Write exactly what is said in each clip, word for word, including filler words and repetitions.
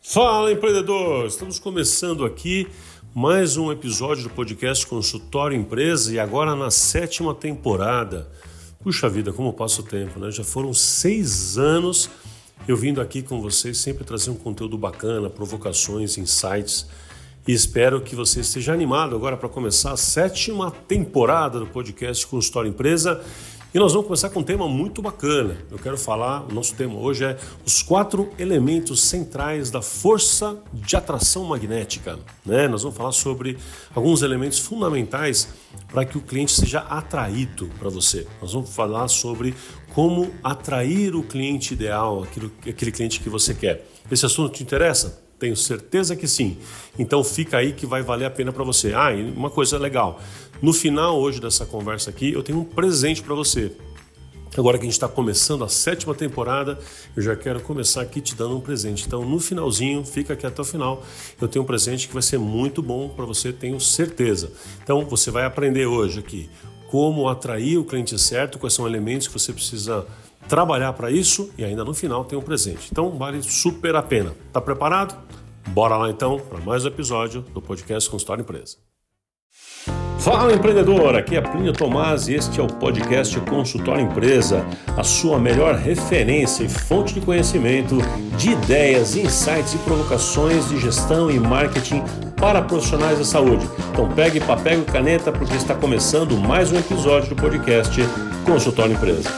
Fala, empreendedor! Estamos começando aqui mais um episódio do podcast Consultório Empresa e agora na sétima temporada. Puxa vida, como passa o tempo, né? Já foram seis anos eu vindo aqui com vocês, sempre trazer um conteúdo bacana, provocações, insights. E espero que você esteja animado agora para começar a sétima temporada do podcast Consultório Empresa. E nós vamos começar com um tema muito bacana. Eu quero falar, o nosso tema hoje é os quatro elementos centrais da força de atração magnética. Né? Nós vamos falar sobre alguns elementos fundamentais para que o cliente seja atraído para você. Nós vamos falar sobre como atrair o cliente ideal, aquele, aquele cliente que você quer. Esse assunto te interessa? Tenho certeza que sim. Então fica aí que vai valer a pena para você. Ah, e uma coisa legal. No final hoje dessa conversa aqui, eu tenho um presente para você. Agora que a gente está começando a sétima temporada, eu já quero começar aqui te dando um presente. Então no finalzinho, fica aqui até o final, eu tenho um presente que vai ser muito bom para você, tenho certeza. Então você vai aprender hoje aqui como atrair o cliente certo, quais são elementos que você precisa trabalhar para isso e ainda no final tem um presente. Então vale super a pena. Tá preparado? Bora lá então para mais um episódio do podcast Consultório Empresa. Fala, empreendedor! Aqui é Plínio Tomás e este é o podcast Consultório Empresa, a sua melhor referência e fonte de conhecimento de ideias, insights e provocações de gestão e marketing para profissionais da saúde. Então pegue papel e caneta porque está começando mais um episódio do podcast Consultório Empresa.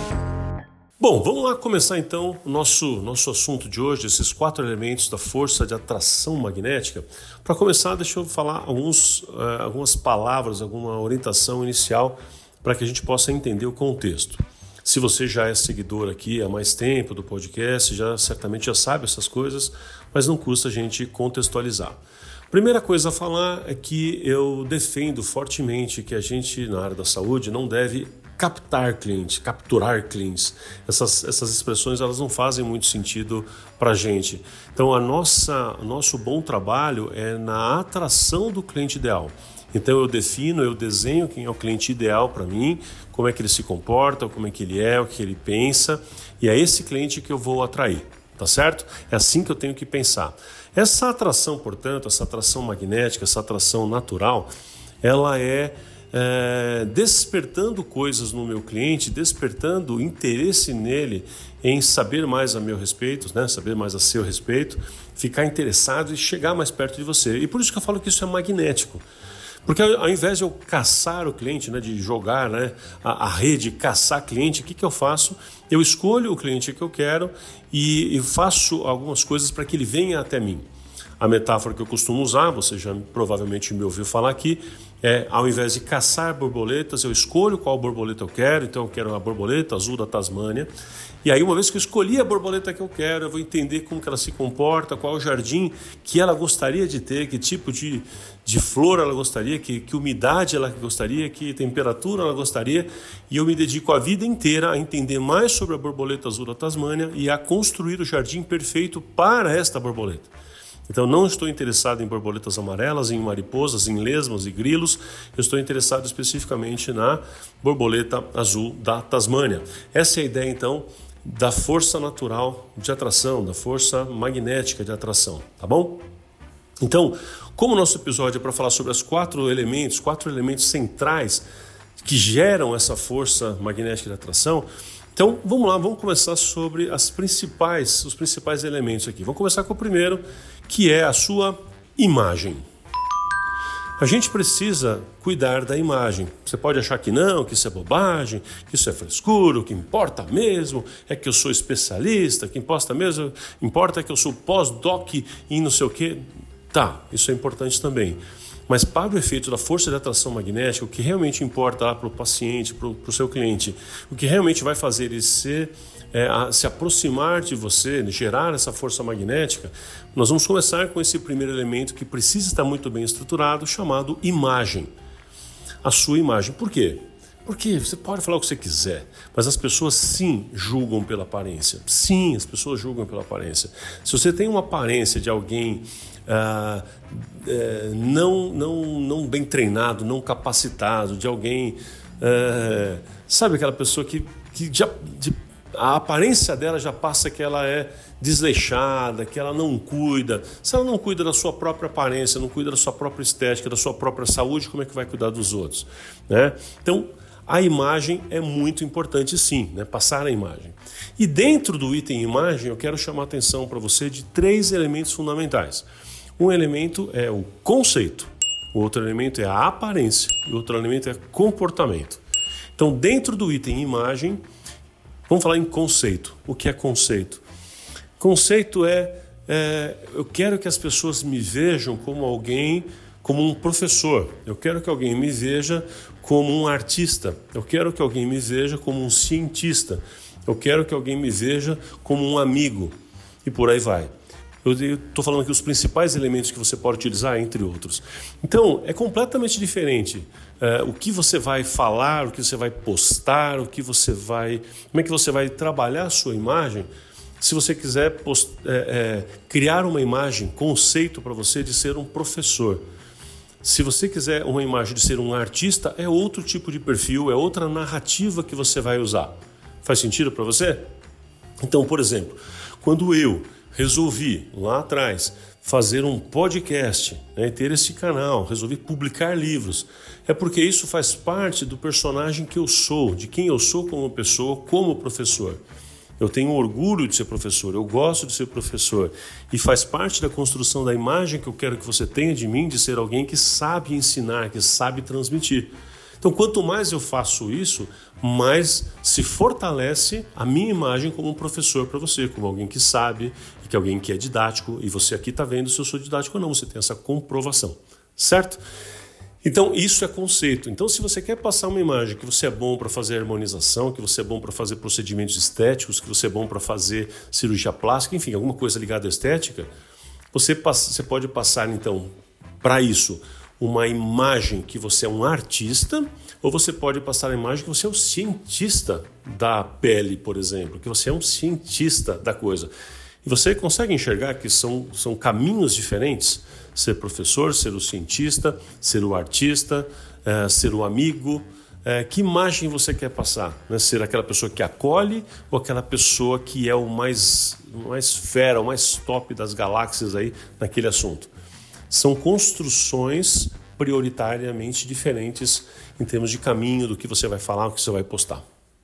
Bom, vamos lá começar então o nosso, nosso assunto de hoje, esses quatro elementos da força de atração magnética. Para começar, deixa eu falar alguns, uh, algumas palavras, alguma orientação inicial para que a gente possa entender o contexto. Se você já é seguidor aqui há mais tempo do podcast, já certamente já sabe essas coisas, mas não custa a gente contextualizar. Primeira coisa a falar é que eu defendo fortemente que a gente, na área da saúde, não deve captar clientes, capturar clientes. Essas, essas expressões elas não fazem muito sentido para a gente. Então, a nossa, o nosso bom trabalho é na atração do cliente ideal. Então, eu defino, eu desenho quem é o cliente ideal para mim, como é que ele se comporta, como é que ele é, o que ele pensa, e é esse cliente que eu vou atrair, tá certo? É assim que eu tenho que pensar. Essa atração, portanto, essa atração magnética, essa atração natural, ela é É, despertando coisas no meu cliente, despertando interesse nele em saber mais a meu respeito, né? Saber mais a seu respeito, ficar interessado e chegar mais perto de você. E por isso que eu falo que isso é magnético. Porque ao invés de eu caçar o cliente, né, de jogar, né, a, a rede, caçar cliente, o que, que eu faço? Eu escolho o cliente que eu quero e, e faço algumas coisas para que ele venha até mim. A metáfora que eu costumo usar, você já provavelmente me ouviu falar aqui, é ao invés de caçar borboletas, eu escolho qual borboleta eu quero. Então eu quero a borboleta azul da Tasmânia. E aí uma vez que eu escolhi a borboleta que eu quero, eu vou entender como que ela se comporta, qual é o jardim que ela gostaria de ter, que tipo de, de flor ela gostaria, que, que umidade ela gostaria, que temperatura ela gostaria. E eu me dedico a vida inteira a entender mais sobre a borboleta azul da Tasmânia e a construir o jardim perfeito para esta borboleta. Então, não estou interessado em borboletas amarelas, em mariposas, em lesmas e grilos. Eu estou interessado especificamente na borboleta azul da Tasmânia. Essa é a ideia, então, da força natural de atração, da força magnética de atração, tá bom? Então, como o nosso episódio é para falar sobre os quatro elementos, quatro elementos centrais que geram essa força magnética de atração, então, vamos lá, vamos começar sobre as principais, os principais elementos aqui. Vamos começar com o primeiro, que é a sua imagem. A gente precisa cuidar da imagem. Você pode achar que não, que isso é bobagem, que isso é frescura, o que importa mesmo é que eu sou especialista, o que importa mesmo, importa que eu sou pós-doc em não sei o quê. Tá, isso é importante também. Mas para o efeito da força de atração magnética, o que realmente importa para o paciente, para o seu cliente, o que realmente vai fazer ele ser, é, a, se aproximar de você, gerar essa força magnética, nós vamos começar com esse primeiro elemento que precisa estar muito bem estruturado, chamado imagem. A sua imagem. Por quê? Porque você pode falar o que você quiser, mas as pessoas sim julgam pela aparência. Sim, as pessoas julgam pela aparência. Se você tem uma aparência de alguém ah, é, não, não, não bem treinado, não capacitado, de alguém, é, sabe aquela pessoa que, que já, de a aparência dela já passa que ela é desleixada, que ela não cuida. Se ela não cuida da sua própria aparência, não cuida da sua própria estética, da sua própria saúde, como é que vai cuidar dos outros, né? Então, a imagem é muito importante sim, né? Passar a imagem. E dentro do item imagem, eu quero chamar a atenção para você de três elementos fundamentais. Um elemento é o conceito, o outro elemento é a aparência e o outro elemento é comportamento. Então, dentro do item imagem, vamos falar em conceito. O que é conceito? Conceito é, é, eu quero que as pessoas me vejam como alguém, como um professor. Eu quero que alguém me veja como um artista. Eu quero que alguém me veja como um cientista. Eu quero que alguém me veja como um amigo. E por aí vai. Eu estou falando aqui os principais elementos que você pode utilizar, entre outros. Então, é completamente diferente é, o que você vai falar, o que você vai postar, o que você vai, como é que você vai trabalhar a sua imagem. Se você quiser post, é, é, criar uma imagem, conceito para você de ser um professor. Se você quiser uma imagem de ser um artista, é outro tipo de perfil, é outra narrativa que você vai usar. Faz sentido para você? Então, por exemplo, quando eu resolvi lá atrás fazer um podcast, né, ter esse canal, resolvi publicar livros, é porque isso faz parte do personagem que eu sou, de quem eu sou como pessoa, como professor. Eu tenho orgulho de ser professor, eu gosto de ser professor e faz parte da construção da imagem que eu quero que você tenha de mim, de ser alguém que sabe ensinar, que sabe transmitir. Então, quanto mais eu faço isso, mais se fortalece a minha imagem como um professor para você, como alguém que sabe, que é alguém que é didático, e você aqui está vendo se eu sou didático ou não, você tem essa comprovação, certo? Então, isso é conceito. Então, se você quer passar uma imagem que você é bom para fazer harmonização, que você é bom para fazer procedimentos estéticos, que você é bom para fazer cirurgia plástica, enfim, alguma coisa ligada à estética, você, passa, você pode passar, então, para isso, uma imagem que você é um artista, ou você pode passar a imagem que você é um cientista da pele, por exemplo, que você é um cientista da coisa. E você consegue enxergar que são, são caminhos diferentes? Ser professor, ser o cientista, ser o artista, é, ser o amigo. É, que imagem você quer passar? Né? Ser aquela pessoa que acolhe ou aquela pessoa que é o mais, mais fera, o mais top das galáxias aí naquele assunto? São construções prioritariamente diferentes em termos de caminho do que você vai falar, o que você vai postar.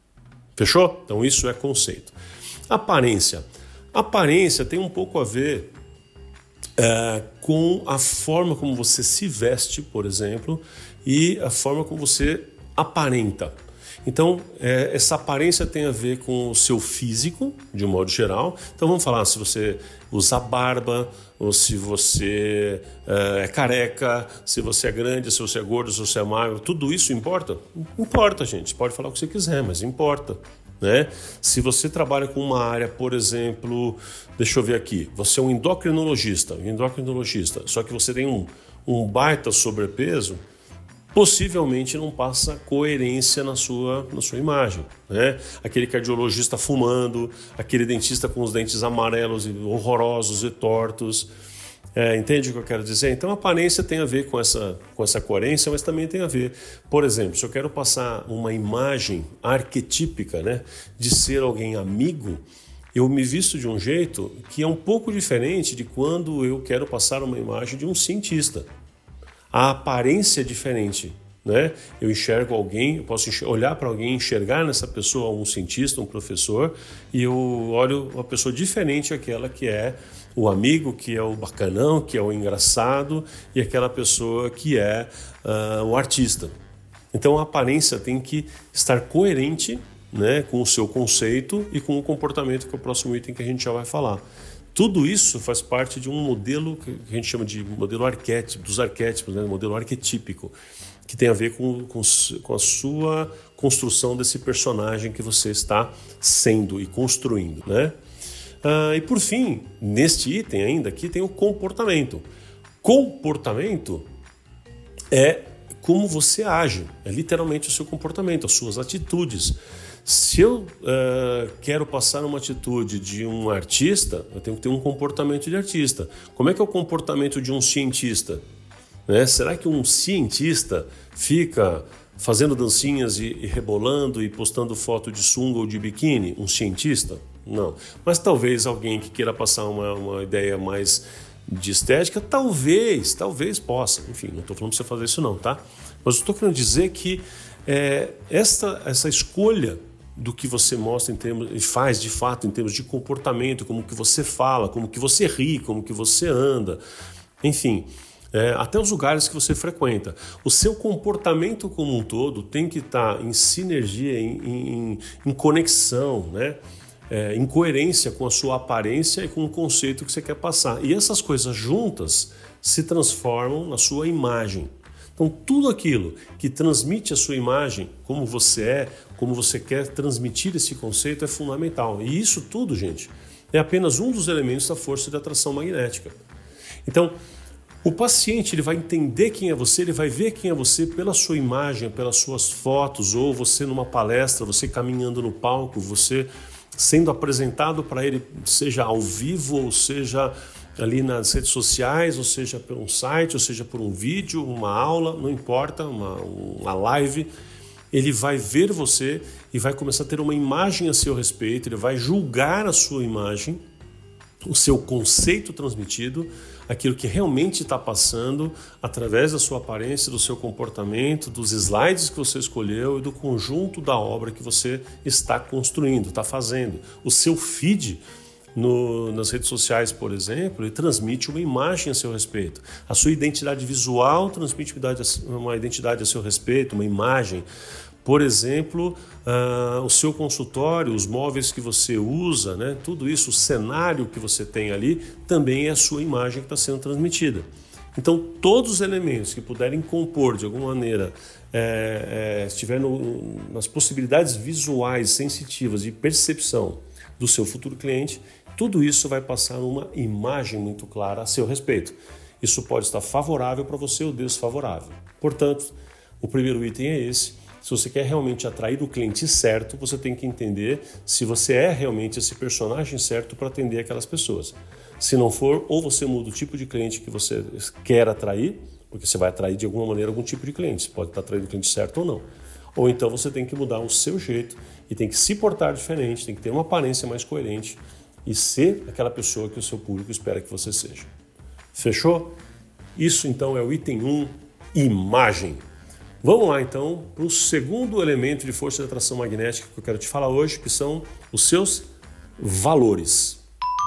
Fechou? Então isso é conceito. Aparência. Aparência tem um pouco a ver é, com a forma como você se veste, por exemplo, e a forma como você aparenta. Então, é, essa aparência tem a ver com o seu físico, de um modo geral. Então, vamos falar se você usa barba, ou se você é, é careca, se você é grande, se você é gordo, se você é magro. Tudo isso importa? Importa, gente. Pode falar o que você quiser, mas importa. Né? Se você trabalha com uma área, por exemplo, deixa eu ver aqui, você é um endocrinologista, um endocrinologista, só que você tem um, um baita sobrepeso, possivelmente não passa coerência na sua, na sua imagem, né? Aquele cardiologista fumando, aquele dentista com os dentes amarelos e horrorosos e tortos. É, entende o que eu quero dizer? Então a aparência tem a ver com essa, com essa coerência, mas também tem a ver, por exemplo, se eu quero passar uma imagem arquetípica, né, de ser alguém amigo, eu me visto de um jeito que é um pouco diferente de quando eu quero passar uma imagem de um cientista. A aparência é diferente, né? Eu enxergo alguém, eu posso olhar para alguém, enxergar nessa pessoa um cientista, um professor, e eu olho uma pessoa diferente daquela que é o amigo, que é o bacanão, que é o engraçado, e aquela pessoa que é uh, o artista. Então a aparência tem que estar coerente, né, com o seu conceito e com o comportamento, que é o próximo item que a gente já vai falar. Tudo isso faz parte de um modelo que a gente chama de modelo arquétipo, dos arquétipos, né, modelo arquetípico, que tem a ver com, com, com a sua construção desse personagem que você está sendo e construindo, né? Ah, e por fim, neste item ainda aqui tem o comportamento. Comportamento é como você age, é literalmente o seu comportamento, as suas atitudes. Se eu uh, quero passar uma atitude de um artista, eu tenho que ter um comportamento de artista. Como é que é o comportamento de um cientista? Né? Será que um cientista fica fazendo dancinhas e, e rebolando e postando foto de sunga ou de biquíni? Um cientista? Não. Mas talvez alguém que queira passar uma, uma ideia mais de estética, talvez, talvez possa. Enfim, não estou falando para você fazer isso não, tá? Mas eu estou querendo dizer que é, esta, essa escolha do que você mostra em termos, faz de fato em termos de comportamento, como que você fala, como que você ri, como que você anda, enfim, é, até os lugares que você frequenta. O seu comportamento como um todo tem que estar em sinergia, em, em, em conexão, né? É, em coerência com a sua aparência e com o conceito que você quer passar. E essas coisas juntas se transformam na sua imagem. Então, tudo aquilo que transmite a sua imagem, como você é, como você quer transmitir esse conceito, é fundamental. E isso tudo, gente, é apenas um dos elementos da força de atração magnética. Então, o paciente ele vai entender quem é você, ele vai ver quem é você pela sua imagem, pelas suas fotos, ou você numa palestra, você caminhando no palco, você sendo apresentado para ele, seja ao vivo, ou seja ali nas redes sociais, ou seja por um site, ou seja por um vídeo, uma aula, não importa, uma, uma live, ele vai ver você e vai começar a ter uma imagem a seu respeito, ele vai julgar a sua imagem, o seu conceito transmitido, aquilo que realmente está passando através da sua aparência, do seu comportamento, dos slides que você escolheu e do conjunto da obra que você está construindo, está fazendo. O seu feed no, nas redes sociais, por exemplo, ele transmite uma imagem a seu respeito. A sua identidade visual transmite uma identidade a seu respeito, uma imagem. Por exemplo, uh, o seu consultório, os móveis que você usa, né? Tudo isso, o cenário que você tem ali, também é a sua imagem que está sendo transmitida. Então, todos os elementos que puderem compor de alguma maneira, é, é, estiver no, nas possibilidades visuais, sensitivas e percepção do seu futuro cliente, tudo isso vai passar uma imagem muito clara a seu respeito. Isso pode estar favorável para você ou desfavorável. Portanto, o primeiro item é esse. Se você quer realmente atrair o cliente certo, você tem que entender se você é realmente esse personagem certo para atender aquelas pessoas. Se não for, ou você muda o tipo de cliente que você quer atrair, porque você vai atrair de alguma maneira algum tipo de cliente, você pode estar atraindo o cliente certo ou não. Ou então você tem que mudar o seu jeito e tem que se portar diferente, tem que ter uma aparência mais coerente e ser aquela pessoa que o seu público espera que você seja. Fechou? Isso então é o item um, imagem. Vamos lá então para o segundo elemento de força de atração magnética que eu quero te falar hoje, que são os seus valores.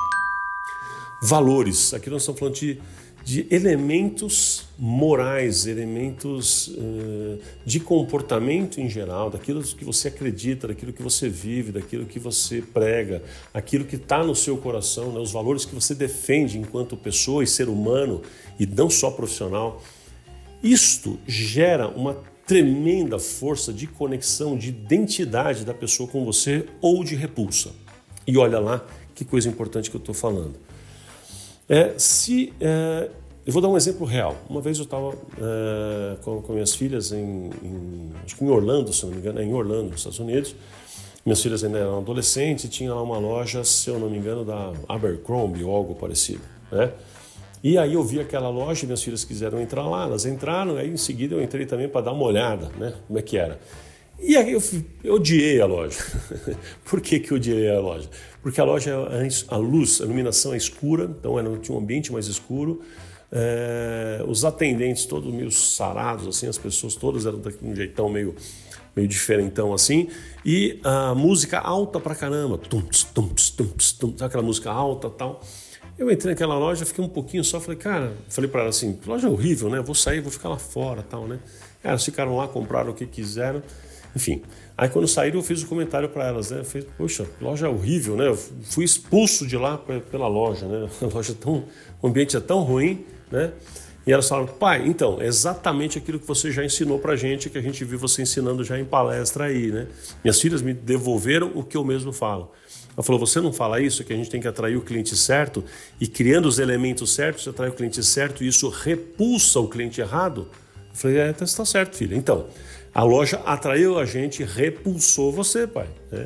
Valores, aqui nós estamos falando de, de elementos morais, elementos uh, de comportamento em geral, daquilo que você acredita, daquilo que você vive, daquilo que você prega, aquilo que está no seu coração, né? Os valores que você defende enquanto pessoa e ser humano e não só profissional. Isto gera uma tremenda força de conexão, de identidade da pessoa com você ou de repulsa. E olha lá que coisa importante que eu estou falando. É, se, é, eu vou dar um exemplo real. Uma vez eu estava é, com, com minhas filhas em, em, acho que em Orlando, se não me engano, é em Orlando, nos Estados Unidos. Minhas filhas ainda eram adolescentes e tinha lá uma loja, se eu não me engano, da Abercrombie ou algo parecido, né? E aí eu vi aquela loja, minhas filhas quiseram entrar lá, elas entraram, aí em seguida eu entrei também para dar uma olhada, né, como é que era. E aí eu, eu odiei a loja. Por que que eu odiei a loja? Porque a loja, a luz, a iluminação é escura, então ela tinha um ambiente mais escuro, é, os atendentes todos meio sarados, assim, as pessoas todas eram de um jeitão meio, meio diferentão assim, e a música alta pra caramba, tum, tum, tum, tum, aquela música alta e tal. Eu entrei naquela loja, fiquei um pouquinho só, falei, cara, falei para ela assim, loja é horrível, né? Vou sair, vou ficar lá fora, tal, né? Elas ficaram lá, compraram o que quiseram, enfim. Aí quando saíram eu fiz um comentário para elas, né? Eu falei, poxa, loja é horrível, né? Eu fui expulso de lá pela loja, né? A loja é tão, o ambiente é tão ruim, né? E elas falaram, pai, então, é exatamente aquilo que você já ensinou pra gente, que a gente viu você ensinando já em palestra aí, né? Minhas filhas me devolveram o que eu mesmo falo. Ela falou, você não fala isso, que a gente tem que atrair o cliente certo e criando os elementos certos, você atrai o cliente certo e isso repulsa o cliente errado? Eu falei, é, está certo, filha. Então, a loja atraiu a gente, repulsou você, pai, né?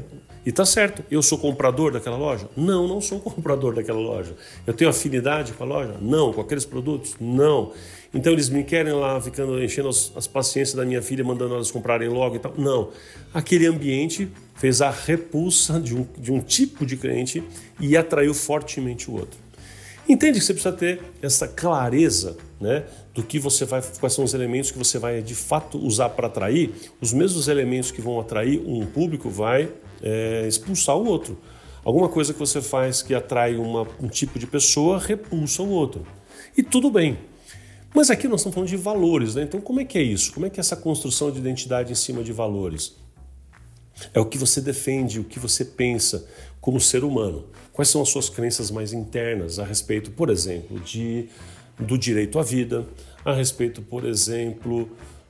E tá certo, eu sou comprador daquela loja? Não, não sou comprador daquela loja. Eu tenho afinidade com a loja? Não. Com aqueles produtos? Não. Então eles me querem lá, ficando enchendo as, as paciências da minha filha, mandando elas comprarem logo e tal? Não. Aquele ambiente fez a repulsa de um, de um tipo de cliente e atraiu fortemente o outro. Entende que você precisa ter essa clareza, né, do que você vai, quais são os elementos que você vai de fato usar para atrair. Os mesmos elementos que vão atrair um público vai é, expulsar o outro. Alguma coisa que você faz que atrai uma, um tipo de pessoa repulsa o outro. E tudo bem. Mas aqui nós estamos falando de valores, né? Então como é que é isso? Como é que é essa construção de identidade em cima de valores? É o que você defende, o que você pensa como ser humano. Quais são as suas crenças mais internas a respeito, por exemplo, de, do direito à vida, a respeito, por exemplo,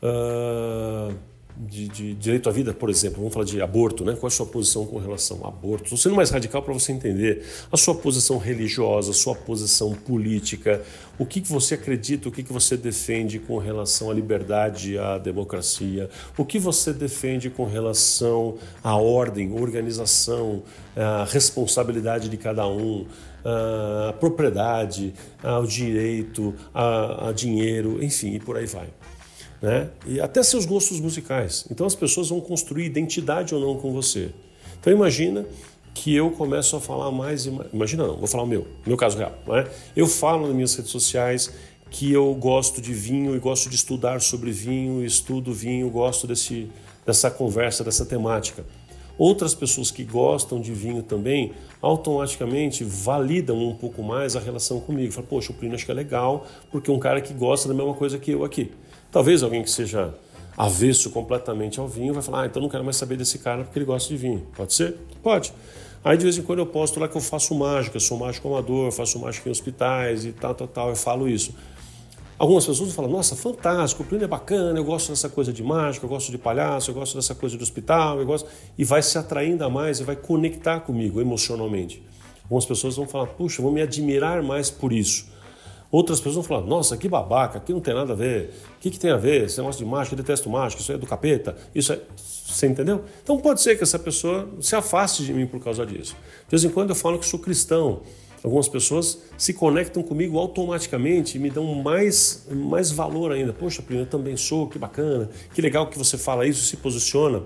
uh, de, de direito à vida, por exemplo, vamos falar de aborto, né? Qual é a sua posição com relação ao aborto? Estou sendo mais radical para você entender a sua posição religiosa, a sua posição política, o que, que você acredita, o que, que você defende com relação à liberdade, à democracia, o que você defende com relação à ordem, organização, à responsabilidade de cada um, à propriedade, ao direito, a, a dinheiro, enfim, e por aí vai. Né? E até seus gostos musicais. Então as pessoas vão construir identidade ou não com você. Então imagina que eu começo a falar mais... Imagina não, vou falar o meu, meu caso real. Né? Eu falo nas minhas redes sociais que eu gosto de vinho e gosto de estudar sobre vinho, estudo vinho, gosto desse, dessa conversa, dessa temática. Outras pessoas que gostam de vinho também automaticamente validam um pouco mais a relação comigo. Falam, poxa, o Plínio acho que é legal porque é um cara que gosta da mesma coisa que eu aqui. Talvez alguém que seja avesso completamente ao vinho vai falar, ah, então não quero mais saber desse cara porque ele gosta de vinho. Pode ser? Pode. Aí de vez em quando eu posto lá que eu faço mágica, eu sou mágico amador, faço mágica em hospitais e tal, tal, tal, eu falo isso. Algumas pessoas falam, nossa, fantástico, o Plínio é bacana, eu gosto dessa coisa de mágica, eu gosto de palhaço, eu gosto dessa coisa de hospital, eu gosto... E vai se atraindo a mais e vai conectar comigo emocionalmente. Algumas pessoas vão falar, puxa, vão me admirar mais por isso. Outras pessoas vão falar, nossa, que babaca, aqui não tem nada a ver. O que, que tem a ver? Esse negócio de mágica, eu detesto mágica, isso é do capeta, isso é... Você entendeu? Então pode ser que essa pessoa se afaste de mim por causa disso. De vez em quando eu falo que sou cristão. Algumas pessoas se conectam comigo automaticamente e me dão mais, mais valor ainda. Poxa, Plínio, eu também sou, que bacana, que legal que você fala isso, se posiciona.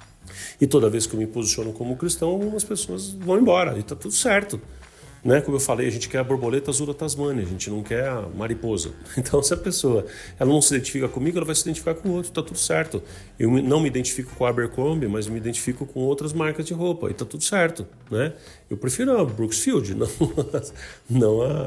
E toda vez que eu me posiciono como cristão, algumas pessoas vão embora e está tudo certo. Né? Como eu falei, a gente quer a borboleta azul da Tasmânia, a gente não quer a mariposa. Então, se a pessoa ela não se identifica comigo, ela vai se identificar com o outro, está tudo certo. Eu não me identifico com a Abercrombie, mas me identifico com outras marcas de roupa, e está tudo certo. Né? Eu prefiro a Brooksfield, não, não a,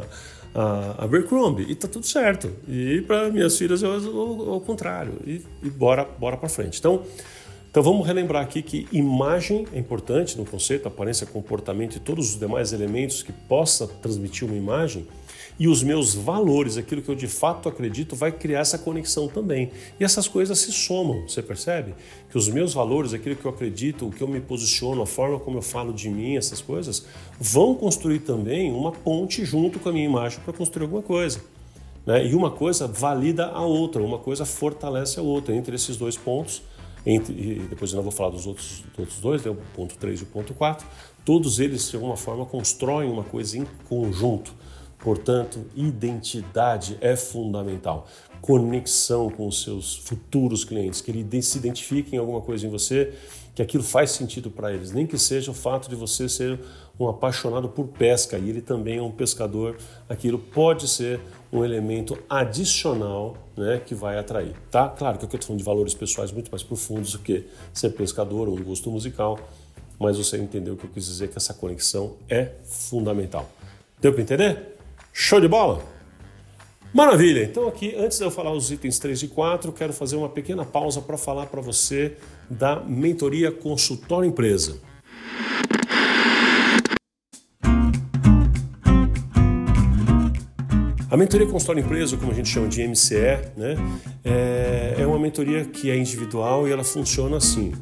a Abercrombie, e está tudo certo. E para minhas filhas é o contrário, e, e bora, bora para frente. Então, Então vamos relembrar aqui que imagem é importante no conceito, aparência, comportamento e todos os demais elementos que possa transmitir uma imagem, e os meus valores, aquilo que eu de fato acredito, vai criar essa conexão também. E essas coisas se somam, você percebe? Que os meus valores, aquilo que eu acredito, o que eu me posiciono, a forma como eu falo de mim, essas coisas, vão construir também uma ponte junto com a minha imagem para construir alguma coisa. Né? E uma coisa valida a outra, uma coisa fortalece a outra. Entre esses dois pontos, Entre, e depois eu não vou falar dos outros, dos outros dois, né, o ponto três e o ponto quatro, todos eles de alguma forma constroem uma coisa em conjunto. Portanto, identidade é fundamental. Conexão com os seus futuros clientes, que eles se identifiquem em alguma coisa em você, que aquilo faz sentido para eles, nem que seja o fato de você ser um apaixonado por pesca e ele também é um pescador, aquilo pode ser um elemento adicional, né, que vai atrair, tá? Claro que eu estou falando de valores pessoais muito mais profundos do que ser pescador ou um gosto musical, mas você entendeu o que eu quis dizer, que essa conexão é fundamental. Deu para entender? Show de bola? Maravilha! Então aqui, antes de eu falar os itens três e quatro, quero fazer uma pequena pausa para falar para você da mentoria Consultório Empresa. A mentoria Consultório Empresa, como a gente chama de M C E, né, é uma mentoria que é individual e ela funciona assim.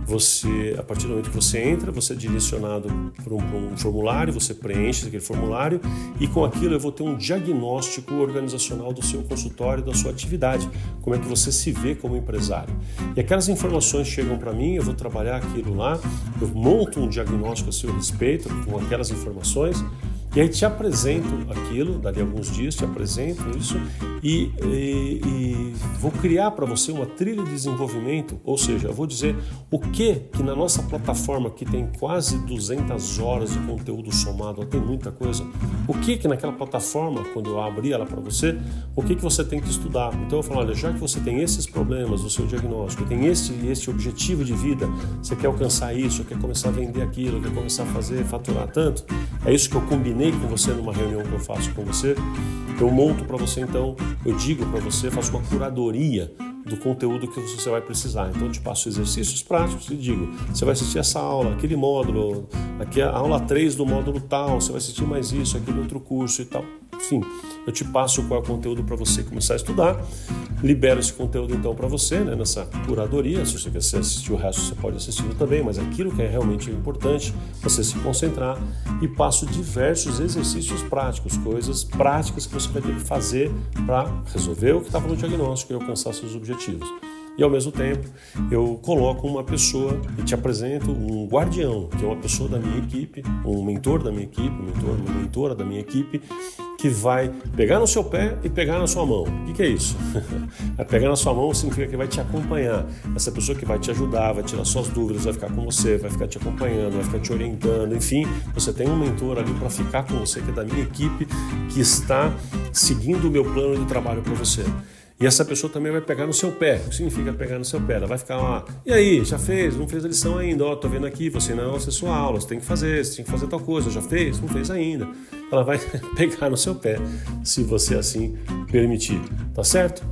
Você, a partir do momento que você entra, você é direcionado para um, para um formulário, você preenche aquele formulário e com aquilo eu vou ter um diagnóstico organizacional do seu consultório, da sua atividade, como é que você se vê como empresário. E aquelas informações chegam para mim, eu vou trabalhar aquilo lá, eu monto um diagnóstico a seu respeito com aquelas informações. E aí te apresento aquilo, dali a alguns dias te apresento isso e, e, e vou criar para você uma trilha de desenvolvimento, ou seja, eu vou dizer o que que na nossa plataforma que tem quase duzentas horas de conteúdo somado, tem muita coisa, o que que naquela plataforma, quando eu abrir ela para você, o que que você tem que estudar. Então eu falo, olha, já que você tem esses problemas do seu diagnóstico, tem este, este objetivo de vida, você quer alcançar isso, quer começar a vender aquilo, quer começar a fazer, faturar tanto, é isso que eu combinei com você numa reunião que eu faço com você, eu monto para você então, eu digo para você, faço uma curadoria do conteúdo que você vai precisar. Então eu te passo exercícios práticos e digo, você vai assistir essa aula, aquele módulo, aqui a aula três do módulo tal, você vai assistir mais isso, aquele outro curso e tal. Enfim, eu te passo qual é o conteúdo para você começar a estudar, libero esse conteúdo então para você, né, nessa curadoria. Se você quer assistir o resto, você pode assistir também, mas aquilo que é realmente importante, você se concentrar, e passo diversos exercícios práticos, coisas práticas que você vai ter que fazer para resolver o que estava no diagnóstico e alcançar seus objetivos. E ao mesmo tempo eu coloco uma pessoa e te apresento um guardião, que é uma pessoa da minha equipe, um mentor da minha equipe, um mentor, uma mentora da minha equipe, que vai pegar no seu pé e pegar na sua mão. O que, que é isso? Pegar na sua mão significa que vai te acompanhar. Essa pessoa que vai te ajudar, vai tirar suas dúvidas, vai ficar com você, vai ficar te acompanhando, vai ficar te orientando, enfim, você tem um mentor ali para ficar com você, que é da minha equipe, que está seguindo o meu plano de trabalho para você. E essa pessoa também vai pegar no seu pé. O que significa pegar no seu pé? Ela vai ficar lá, e aí, já fez? Não fez a lição ainda? Ó, tô vendo aqui, você não acessou a aula, você tem que fazer, você tem que fazer tal coisa, já fez? Não fez ainda. Ela vai pegar no seu pé, se você assim permitir, tá certo?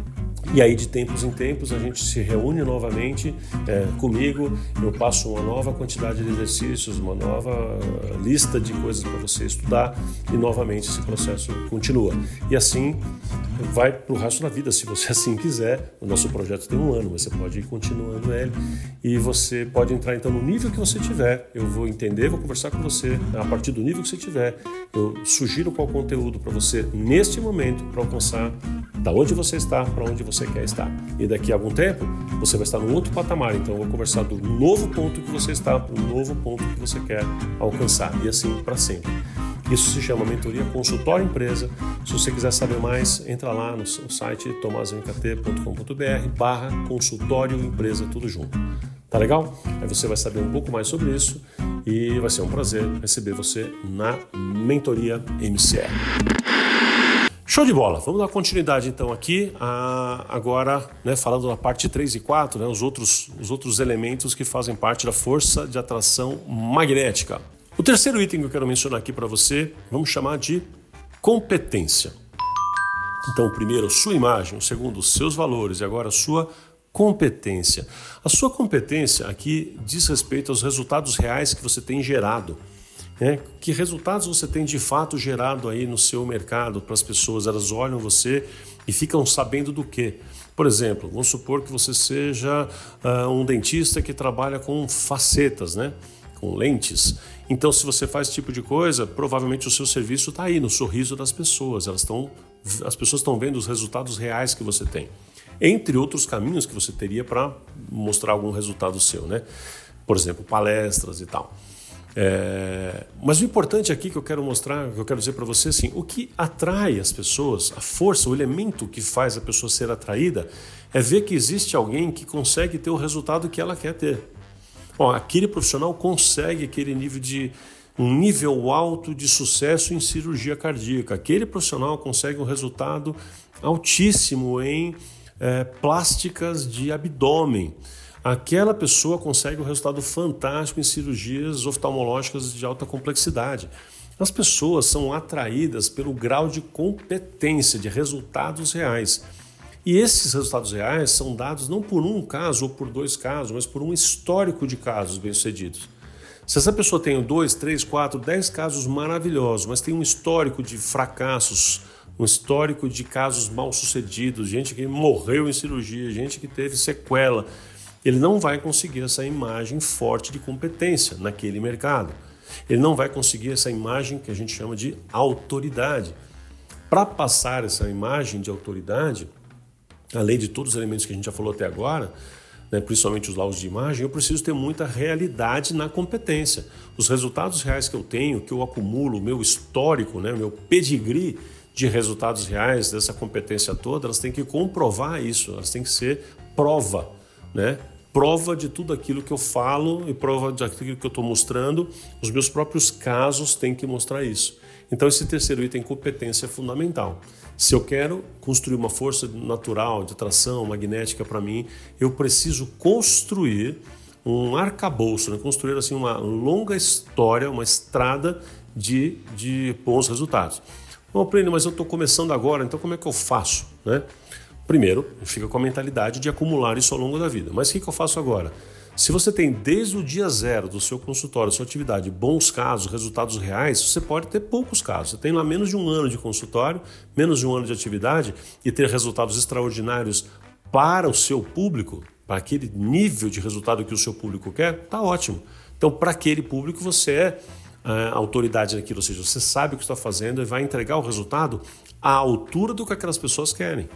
E aí de tempos em tempos a gente se reúne novamente é, comigo, eu passo uma nova quantidade de exercícios, uma nova lista de coisas para você estudar e novamente esse processo continua. E assim vai para o resto da vida, se você assim quiser. O nosso projeto tem um ano, mas você pode ir continuando ele e você pode entrar então no nível que você tiver. Eu vou entender, vou conversar com você a partir do nível que você tiver. Eu sugiro qual conteúdo para você neste momento para alcançar da onde você está para onde você quer estar. E daqui a algum tempo você vai estar num outro patamar, então eu vou conversar do novo ponto que você está para o novo ponto que você quer alcançar e assim para sempre. Isso se chama Mentoria Consultório Empresa. Se você quiser saber mais, entra lá no site tomás m k t ponto com ponto b r barra consultório empresa, tudo junto. Tá legal? Aí você vai saber um pouco mais sobre isso e vai ser um prazer receber você na Mentoria M C E. Show de bola! Vamos dar continuidade então aqui, a, agora né, falando da parte três e quatro, né, os, outros, os outros elementos que fazem parte da força de atração magnética. O terceiro item que eu quero mencionar aqui para você, vamos chamar de competência. Então, o primeiro, sua imagem, o segundo, os seus valores e agora a sua competência. A sua competência aqui diz respeito aos resultados reais que você tem gerado. É, que resultados você tem de fato gerado aí no seu mercado para as pessoas? Elas olham você e ficam sabendo do quê? Por exemplo, vamos supor que você seja uh, um dentista que trabalha com facetas, né? Com lentes. Então, se você faz esse tipo de coisa, provavelmente o seu serviço está aí no sorriso das pessoas. Elas estão, as pessoas estão vendo os resultados reais que você tem. Entre outros caminhos que você teria para mostrar algum resultado seu, né? Por exemplo, palestras e tal. É, mas o importante aqui que eu quero mostrar, que eu quero dizer para você, assim, o que atrai as pessoas, a força, o elemento que faz a pessoa ser atraída, é ver que existe alguém que consegue ter o resultado que ela quer ter. Bom, aquele profissional consegue aquele nível de um nível alto de sucesso em cirurgia cardíaca. Aquele profissional consegue um resultado altíssimo em é, plásticas de abdômen. Aquela pessoa consegue um resultado fantástico em cirurgias oftalmológicas de alta complexidade. As pessoas são atraídas pelo grau de competência, de resultados reais. E esses resultados reais são dados não por um caso ou por dois casos, mas por um histórico de casos bem-sucedidos. Se essa pessoa tem dois, três, quatro, dez casos maravilhosos, mas tem um histórico de fracassos, um histórico de casos mal-sucedidos, gente que morreu em cirurgia, gente que teve sequela, ele não vai conseguir essa imagem forte de competência naquele mercado. Ele não vai conseguir essa imagem que a gente chama de autoridade. Para passar essa imagem de autoridade, além de todos os elementos que a gente já falou até agora, né, principalmente os laudos de imagem, eu preciso ter muita realidade na competência. Os resultados reais que eu tenho, que eu acumulo, o meu histórico, né, o meu pedigree de resultados reais dessa competência toda, elas têm que comprovar isso, elas têm que ser prova, né? Prova de tudo aquilo que eu falo e prova de aquilo que eu estou mostrando. Os meus próprios casos têm que mostrar isso. Então esse terceiro item, competência, é fundamental. Se eu quero construir uma força natural de atração magnética para mim, eu preciso construir um arcabouço, né? Construir assim, uma longa história, uma estrada de, de bons resultados. Bom, Plínio, mas eu estou começando agora, então como é que eu faço, né? Primeiro, fica com a mentalidade de acumular isso ao longo da vida. Mas o que, que eu faço agora? Se você tem desde o dia zero do seu consultório, da sua atividade, bons casos, resultados reais, você pode ter poucos casos. Você tem lá menos de um ano de consultório, menos de um ano de atividade e ter resultados extraordinários para o seu público, para aquele nível de resultado que o seu público quer, está ótimo. Então, para aquele público, você é a autoridade naquilo, ou seja, você sabe o que está fazendo e vai entregar o resultado à altura do que aquelas pessoas querem.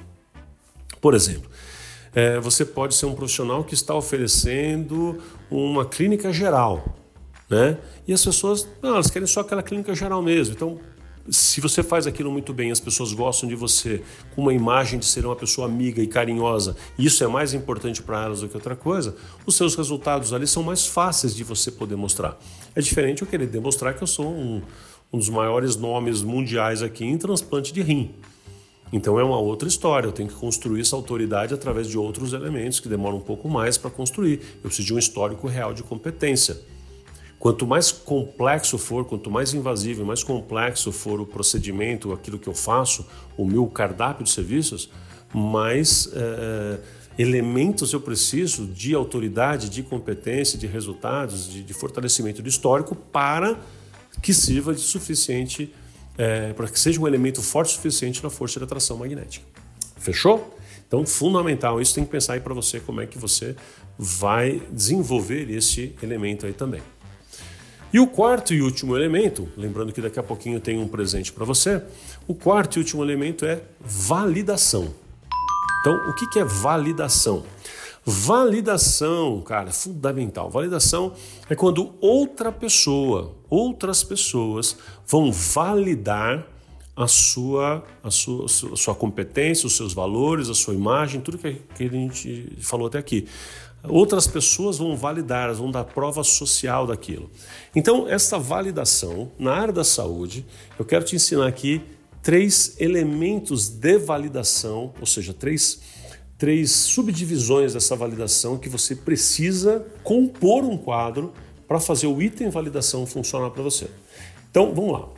Por exemplo, é, você pode ser um profissional que está oferecendo uma clínica geral, né? E as pessoas, não, elas querem só aquela clínica geral mesmo. Então, se você faz aquilo muito bem, as pessoas gostam de você, com uma imagem de ser uma pessoa amiga e carinhosa, e isso é mais importante para elas do que outra coisa, os seus resultados ali são mais fáceis de você poder mostrar. É diferente eu querer demonstrar que eu sou um, um dos maiores nomes mundiais aqui em transplante de rim. Então é uma outra história, eu tenho que construir essa autoridade através de outros elementos que demoram um pouco mais para construir. Eu preciso de um histórico real de competência. Quanto mais complexo for, quanto mais invasivo e mais complexo for o procedimento, aquilo que eu faço, o meu cardápio de serviços, mais é, elementos eu preciso de autoridade, de competência, de resultados, de, de fortalecimento do histórico para que sirva de suficiente É, para que seja um elemento forte o suficiente na força de atração magnética. Fechou? Então, fundamental, isso tem que pensar aí para você como é que você vai desenvolver esse elemento aí também. E o quarto e último elemento, lembrando que daqui a pouquinho tem um presente para você, o quarto e último elemento é validação. Então, o que, que é validação? Validação, cara, é fundamental. Validação é quando outra pessoa, outras pessoas vão validar a sua, a sua, a sua competência, os seus valores, a sua imagem, tudo que a gente falou até aqui. Outras pessoas vão validar, elas vão dar prova social daquilo. Então, essa validação, na área da saúde, eu quero te ensinar aqui três elementos de validação, ou seja, três três subdivisões dessa validação que você precisa compor um quadro para fazer o item validação funcionar para você. Então, vamos lá.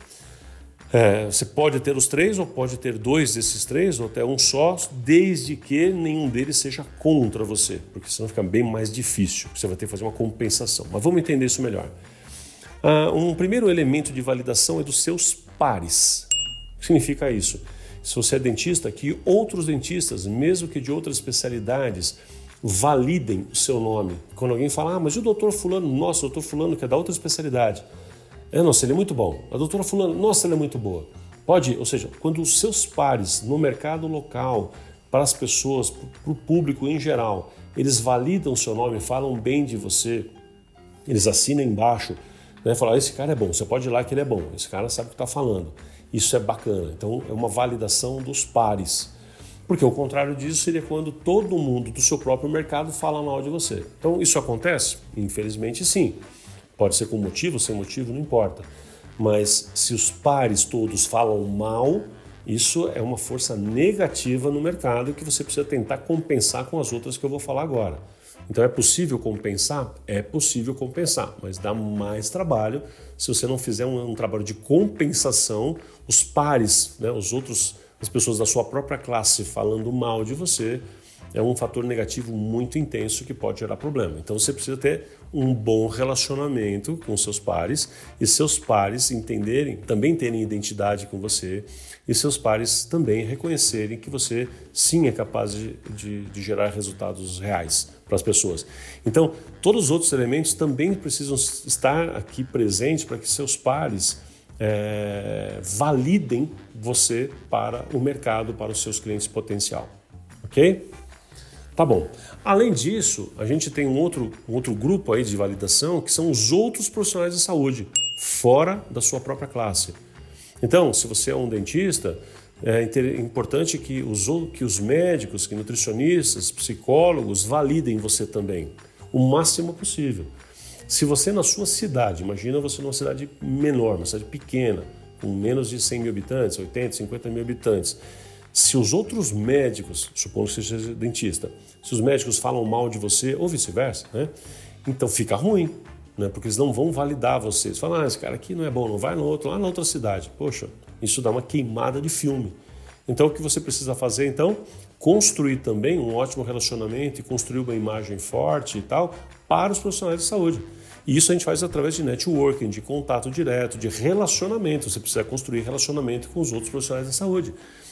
É, você pode ter os três ou pode ter dois desses três ou até um só, desde que nenhum deles seja contra você, porque senão fica bem mais difícil. Você vai ter que fazer uma compensação. Mas vamos entender isso melhor. Ah, um primeiro elemento de validação é dos seus pares. O que significa isso? Se você é dentista, que outros dentistas, mesmo que de outras especialidades, validem o seu nome. Quando alguém fala, ah, mas e o doutor fulano? Nossa, o doutor fulano que é da outra especialidade. É, nossa, ele é muito bom. A doutora fulano, nossa, ela é muito boa. Pode, ou seja, quando os seus pares no mercado local, para as pessoas, para o público em geral, eles validam o seu nome, falam bem de você, eles assinam embaixo, né, falam, ah, esse cara é bom, você pode ir lá que ele é bom, esse cara sabe o que está falando. Isso é bacana. Então, é uma validação dos pares. Porque o contrário disso seria quando todo mundo do seu próprio mercado fala mal de você. Então, isso acontece? Infelizmente, sim. Pode ser com motivo, sem motivo, não importa. Mas se os pares todos falam mal, isso é uma força negativa no mercado que você precisa tentar compensar com as outras que eu vou falar agora. Então, é possível compensar? É possível compensar, mas dá mais trabalho se você não fizer um, um trabalho de compensação. Os pares, né, os outros, as pessoas da sua própria classe falando mal de você, é um fator negativo muito intenso que pode gerar problema. Então você precisa ter um bom relacionamento com seus pares e seus pares entenderem, também terem identidade com você e seus pares também reconhecerem que você sim é capaz de, de, de gerar resultados reais para as pessoas. Então, todos os outros elementos também precisam estar aqui presentes para que seus pares é, validem você para o mercado, para os seus clientes potencial. Ok? Tá bom. Além disso, a gente tem um outro, um outro grupo aí de validação que são os outros profissionais de saúde, fora da sua própria classe. Então, se você é um dentista, é importante que os, que os médicos, que nutricionistas, psicólogos validem você também, o máximo possível. Se você na sua cidade, imagina você numa cidade menor, uma cidade pequena, com menos de cem mil habitantes, oitenta, cinquenta mil habitantes, se os outros médicos, supondo que você seja dentista, se os médicos falam mal de você ou vice-versa, né? Então fica ruim, né? Porque eles não vão validar você. Eles falam, ah, esse cara aqui não é bom, não vai no outro, lá na outra cidade. Poxa, isso dá uma queimada de filme. Então o que você precisa fazer, então, construir também um ótimo relacionamento e construir uma imagem forte e tal para os profissionais de saúde. E isso a gente faz através de networking, de contato direto, de relacionamento. Você precisa construir relacionamento com os outros profissionais da saúde.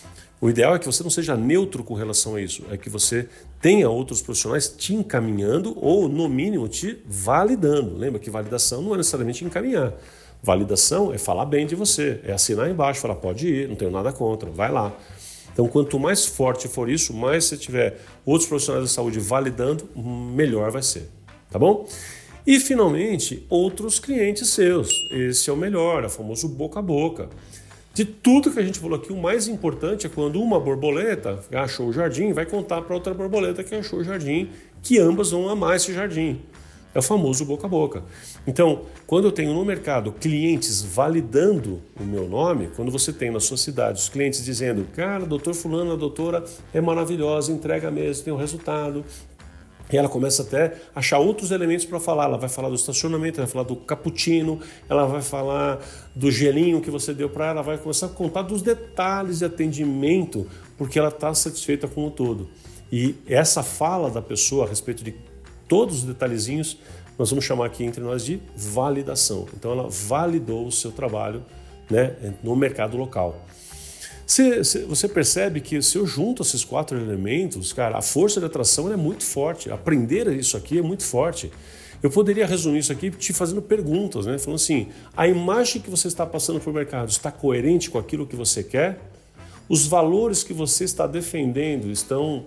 O ideal é que você não seja neutro com relação a isso, é que você tenha outros profissionais te encaminhando ou, no mínimo, te validando. Lembra que validação não é necessariamente encaminhar. Validação é falar bem de você, é assinar embaixo, falar pode ir, não tenho nada contra, vai lá. Então, quanto mais forte for isso, mais você tiver outros profissionais da saúde validando, melhor vai ser, tá bom? E, finalmente, outros clientes seus. Esse é o melhor, é o famoso boca a boca. De tudo que a gente falou aqui, o mais importante é quando uma borboleta achou o jardim, vai contar para outra borboleta que achou o jardim, que ambas vão amar esse jardim. É o famoso boca a boca. Então, quando eu tenho no mercado clientes validando o meu nome, quando você tem na sua cidade os clientes dizendo, cara, doutor fulano, a doutora é maravilhosa, entrega mesmo, tem um resultado. E ela começa até a achar outros elementos para falar. Ela vai falar do estacionamento, ela vai falar do cappuccino, ela vai falar do gelinho que você deu para ela, ela vai começar a contar dos detalhes de atendimento, porque ela está satisfeita com o todo. E essa fala da pessoa a respeito de todos os detalhezinhos, nós vamos chamar aqui entre nós de validação. Então ela validou o seu trabalho, né, no mercado local. Você percebe que se eu junto esses quatro elementos, cara, a força de atração é muito forte. Aprender isso aqui é muito forte. Eu poderia resumir isso aqui te fazendo perguntas, né? Falando assim, a imagem que você está passando para o mercado está coerente com aquilo que você quer? Os valores que você está defendendo estão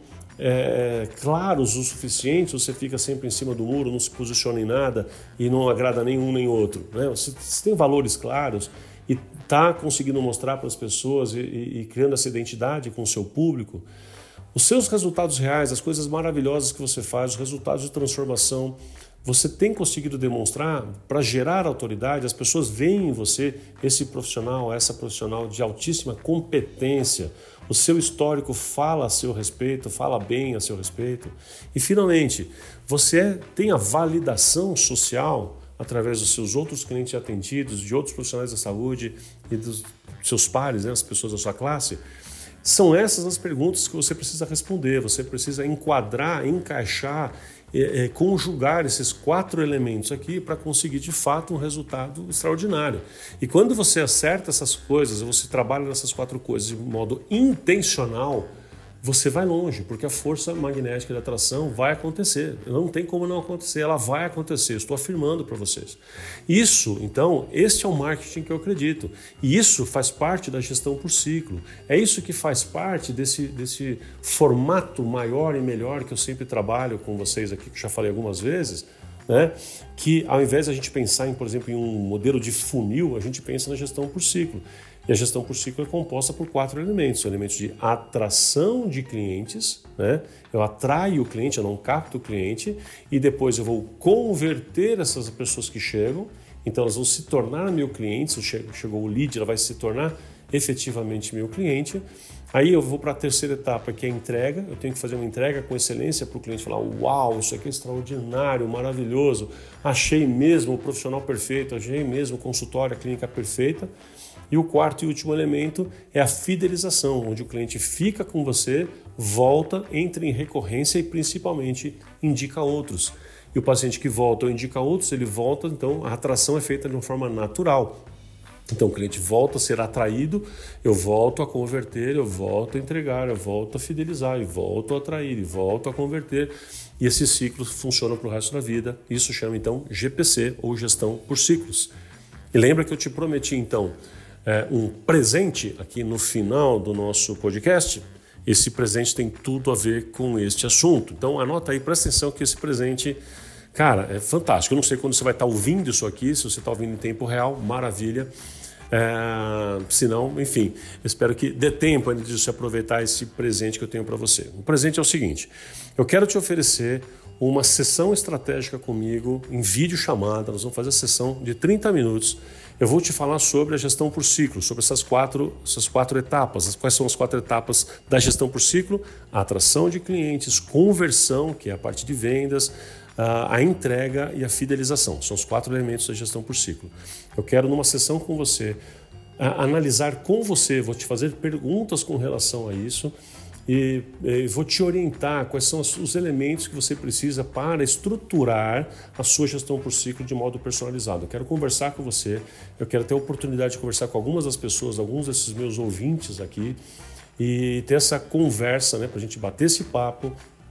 é, claros o suficiente? Você fica sempre em cima do muro, não se posiciona em nada e não agrada nenhum nem outro, né? Você, você tem valores claros e está conseguindo mostrar para as pessoas e, e, e criando essa identidade com o seu público, os seus resultados reais, as coisas maravilhosas que você faz, os resultados de transformação, você tem conseguido demonstrar para gerar autoridade, as pessoas veem em você esse profissional, essa profissional de altíssima competência, o seu histórico fala a seu respeito, fala bem a seu respeito. E finalmente, você tem a validação social através dos seus outros clientes atendidos, de outros profissionais da saúde e dos seus pares, né, as pessoas da sua classe. São essas as perguntas que você precisa responder, você precisa enquadrar, encaixar, é, é, conjugar esses quatro elementos aqui para conseguir de fato um resultado extraordinário. E quando você acerta essas coisas, você trabalha nessas quatro coisas de modo intencional, você vai longe, porque a força magnética da atração vai acontecer. Não tem como não acontecer, ela vai acontecer. Estou afirmando para vocês. Isso, então, este é o marketing que eu acredito. E isso faz parte da gestão por ciclo. É isso que faz parte desse, desse formato maior e melhor que eu sempre trabalho com vocês aqui, que eu já falei algumas vezes, né? Que ao invés de a gente pensar, em, por exemplo, em um modelo de funil, a gente pensa na gestão por ciclo. E a gestão por ciclo é composta por quatro elementos. São elementos de atração de clientes, né? Eu atraio o cliente, eu não capto o cliente, e depois eu vou converter essas pessoas que chegam, então elas vão se tornar meu cliente. Chegou o lead, ela vai se tornar efetivamente meu cliente. Aí eu vou para a terceira etapa, que é a entrega. Eu tenho que fazer uma entrega com excelência para o cliente falar, uau, isso aqui é extraordinário, maravilhoso, achei mesmo o profissional perfeito, achei mesmo o consultório, a clínica perfeita. E o quarto e último elemento é a fidelização, onde o cliente fica com você, volta, entra em recorrência e principalmente indica outros. E o paciente que volta ou indica outros, ele volta, então a atração é feita de uma forma natural. Então o cliente volta a ser atraído, eu volto a converter, eu volto a entregar, eu volto a fidelizar, eu volto a atrair, eu volto a converter. E esse ciclo funciona para o resto da vida. Isso chama então G P C, ou gestão por ciclos. E lembra que eu te prometi então é, um presente aqui no final do nosso podcast? Esse presente tem tudo a ver com este assunto. Então anota aí, presta atenção que esse presente, cara, é fantástico. Eu não sei quando você vai estar ouvindo isso aqui, se você está ouvindo em tempo real, maravilha. É, se não, enfim, espero que dê tempo ainda de você aproveitar esse presente que eu tenho para você. O presente é o seguinte: eu quero te oferecer uma sessão estratégica comigo em vídeo chamada. Nós vamos fazer a sessão de trinta minutos. Eu vou te falar sobre a gestão por ciclo, sobre essas quatro, essas quatro etapas. Quais são as quatro etapas da gestão por ciclo? A atração de clientes, conversão, que é a parte de vendas, a entrega e a fidelização. São os quatro elementos da gestão por ciclo. Eu quero, numa sessão com você, analisar com você, vou te fazer perguntas com relação a isso e, e vou te orientar quais são os elementos que você precisa para estruturar a sua gestão por ciclo de modo personalizado. Eu quero conversar com você, eu quero ter a oportunidade de conversar com algumas das pessoas, alguns desses meus ouvintes aqui e ter essa conversa, né, para a gente bater esse papo.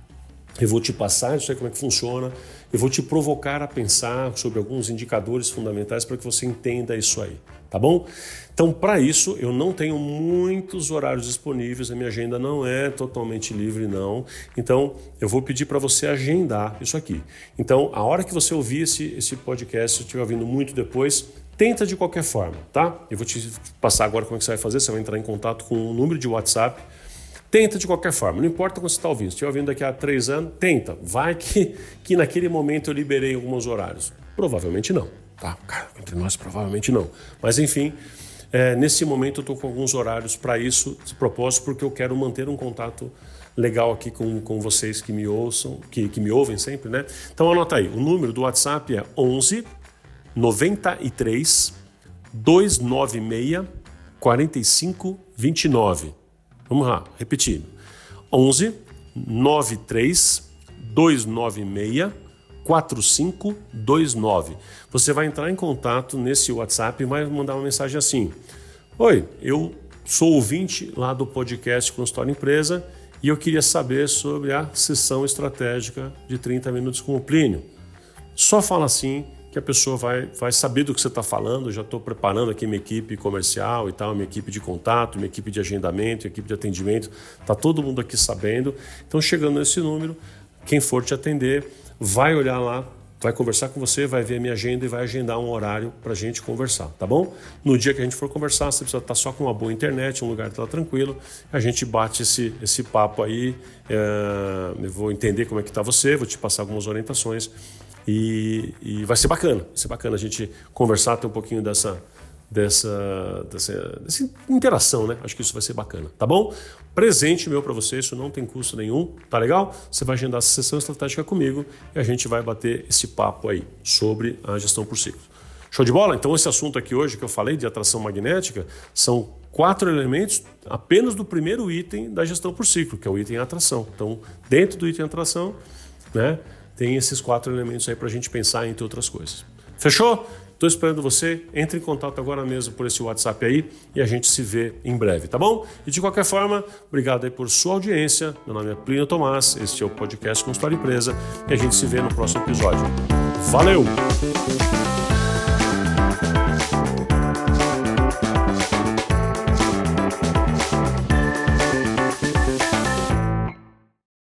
Eu vou te passar isso aí, como é que funciona, eu vou te provocar a pensar sobre alguns indicadores fundamentais para que você entenda isso aí, tá bom? Então, para isso, eu não tenho muitos horários disponíveis, a minha agenda não é totalmente livre, não. Então, eu vou pedir para você agendar isso aqui. Então, a hora que você ouvir esse, esse podcast, se estiver ouvindo muito depois, tenta de qualquer forma, tá? Eu vou te passar agora como é que você vai fazer, você vai entrar em contato com o número de WhatsApp. Tenta de qualquer forma, não importa quando você está ouvindo. Se estiver ouvindo daqui a três anos, tenta. Vai que, que naquele momento eu liberei alguns horários. Provavelmente não, tá? Cara, entre nós, provavelmente não. Mas enfim, é, nesse momento eu estou com alguns horários para isso, de propósito, porque eu quero manter um contato legal aqui com, com vocês que me ouçam, que, que me ouvem sempre, né? Então anota aí, o número do WhatsApp é onze noventa e três duzentos e noventa e seis quarenta e cinco vinte e nove. Vamos lá, repetindo. onze noventa e três duzentos e noventa e seis quarenta e cinco vinte e nove. Você vai entrar em contato nesse WhatsApp e vai mandar uma mensagem assim: oi, eu sou ouvinte lá do podcast Consultório Empresa e eu queria saber sobre a sessão estratégica de trinta minutos com o Plínio. Só fala assim que a pessoa vai, vai saber do que você está falando. Eu já estou preparando aqui minha equipe comercial e tal, minha equipe de contato, minha equipe de agendamento, minha equipe de atendimento. Está todo mundo aqui sabendo. Então, chegando nesse número, quem for te atender vai olhar lá, vai conversar com você, vai ver a minha agenda e vai agendar um horário para a gente conversar, tá bom? No dia que a gente for conversar, você precisa estar só com uma boa internet, um lugar que está tranquilo, a gente bate esse, esse papo aí, é, eu vou entender como é que está você, vou te passar algumas orientações. E, e vai ser bacana, vai ser bacana a gente conversar, ter um pouquinho dessa, dessa, dessa, dessa interação, né? Acho que isso vai ser bacana, tá bom? Presente meu para você, isso não tem custo nenhum, tá legal? Você vai agendar essa sessão estratégica comigo e a gente vai bater esse papo aí sobre a gestão por ciclo. Show de bola? Então esse assunto aqui hoje que eu falei de atração magnética são quatro elementos apenas do primeiro item da gestão por ciclo, que é o item atração. Então, dentro do item atração, né? Tem esses quatro elementos aí para a gente pensar, entre outras coisas. Fechou? Estou esperando você. Entre em contato agora mesmo por esse WhatsApp aí e a gente se vê em breve, tá bom? E de qualquer forma, obrigado aí por sua audiência. Meu nome é Plínio Tomás, este é o podcast Consultório Empresa e a gente se vê no próximo episódio. Valeu!